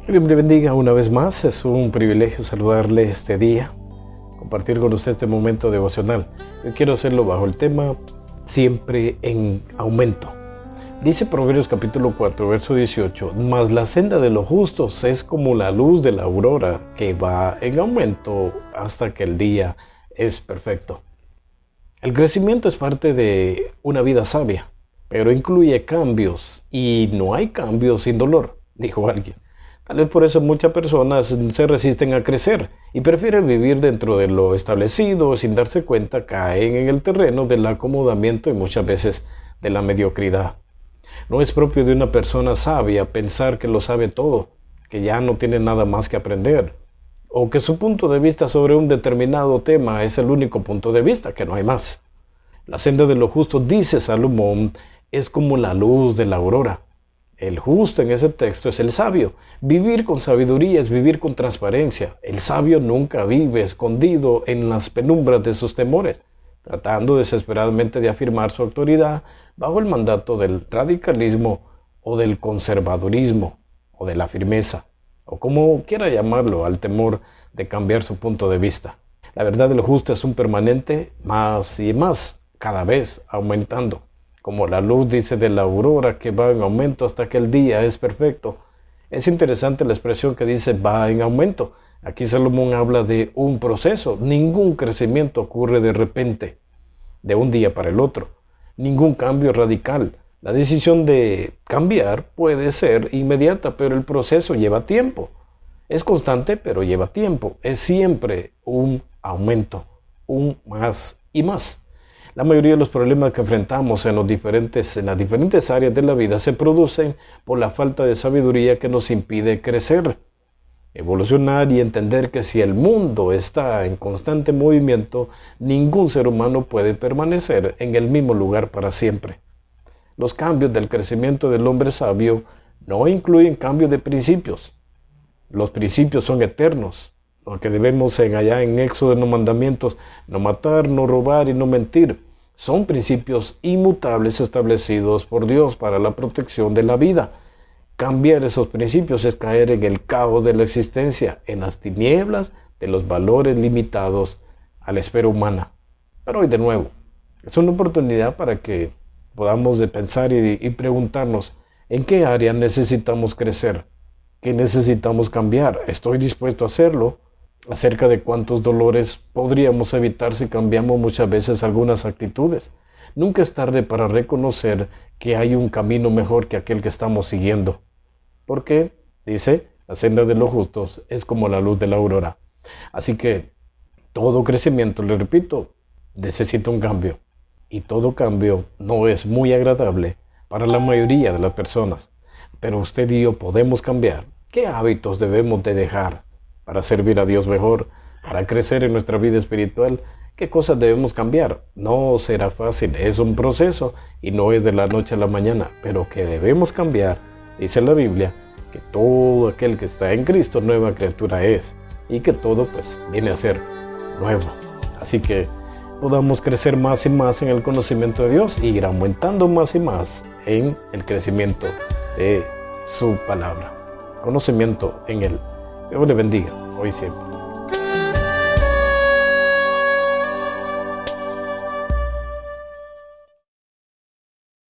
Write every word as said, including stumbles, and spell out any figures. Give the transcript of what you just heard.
Que Dios le bendiga una vez más. Es un privilegio saludarle este día, compartir con usted este momento devocional. Yo quiero hacerlo bajo el tema siempre en aumento. Dice Proverbios capítulo cuatro, verso dieciocho, mas la senda de los justos es como la luz de la aurora que va en aumento hasta que el día es perfecto. El crecimiento es parte de una vida sabia, pero incluye cambios y no hay cambios sin dolor, dijo alguien. Tal vez por eso muchas personas se resisten a crecer y prefieren vivir dentro de lo establecido, sin darse cuenta caen en el terreno del acomodamiento y muchas veces de la mediocridad. No es propio de una persona sabia pensar que lo sabe todo, que ya no tiene nada más que aprender, o que su punto de vista sobre un determinado tema es el único punto de vista, que no hay más. La senda de los justos, dice Salomón, es como la luz de la aurora. El justo en ese texto es el sabio. Vivir con sabiduría es vivir con transparencia. El sabio nunca vive escondido en las penumbras de sus temores, tratando desesperadamente de afirmar su autoridad bajo el mandato del radicalismo o del conservadurismo o de la firmeza, o como quiera llamarlo, al temor de cambiar su punto de vista. La verdad del justo es un permanente más y más, cada vez aumentando. Como la luz, dice, de la aurora que va en aumento hasta que el día es perfecto. Es interesante la expresión que dice va en aumento. Aquí Salomón habla de un proceso. Ningún crecimiento ocurre de repente, de un día para el otro. Ningún cambio radical. La decisión de cambiar puede ser inmediata, pero el proceso lleva tiempo. Es constante, pero lleva tiempo. Es siempre un aumento, un más y más. La mayoría de los problemas que enfrentamos en, los diferentes, en las diferentes áreas de la vida se producen por la falta de sabiduría que nos impide crecer, evolucionar y entender que si el mundo está en constante movimiento, ningún ser humano puede permanecer en el mismo lugar para siempre. Los cambios del crecimiento del hombre sabio no incluyen cambios de principios. Los principios son eternos. Lo que debemos en allá en Éxodo en los mandamientos, no matar, no robar y no mentir, son principios inmutables establecidos por Dios para la protección de la vida. Cambiar esos principios es caer en el caos de la existencia, en las tinieblas de los valores limitados a la esfera humana. Pero hoy de nuevo, es una oportunidad para que podamos de pensar y, y preguntarnos en qué área necesitamos crecer, qué necesitamos cambiar. ¿Estoy dispuesto a hacerlo? Acerca de cuántos dolores podríamos evitar si cambiamos muchas veces algunas actitudes. Nunca es tarde para reconocer que hay un camino mejor que aquel que estamos siguiendo. Porque, dice, la senda de los justos es como la luz de la aurora. Así que todo crecimiento, le repito, necesita un cambio. Y todo cambio no es muy agradable para la mayoría de las personas. Pero usted y yo podemos cambiar. ¿Qué hábitos debemos de dejar para servir a Dios mejor, para crecer en nuestra vida espiritual? ¿Qué cosas debemos cambiar? No será fácil, es un proceso y no es de la noche a la mañana, pero que debemos cambiar. Dice la Biblia que todo aquel que está en Cristo nueva criatura es y que todo pues viene a ser nuevo. Así que podamos crecer más y más en el conocimiento de Dios y ir aumentando más y más en el crecimiento de su palabra. Conocimiento en Él. Dios le bendiga hoy y siempre.